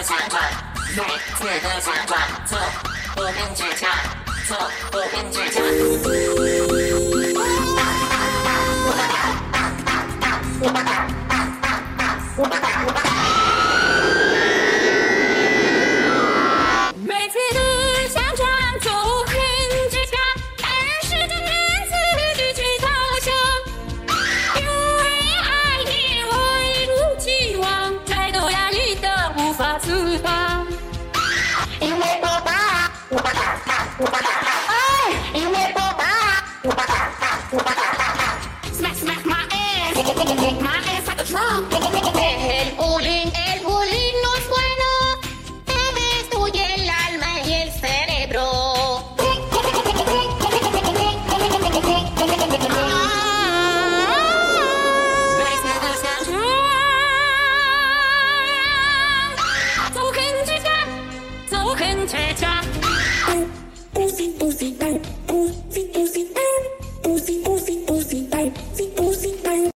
旋转，每次的旋转，做不跟倔强，做不跟倔强。每次的旋转，做很倔强，20个年次举起头像，因为爱你，我一如既往，太多压力都无法自拔。因为我爸，因为我爸，smack my ass, kick my ass like a drum. El bullying no es bueno, te destruye el alma y el cerebro. Pussy, pussy, pussy, pussy, pussy, pussy,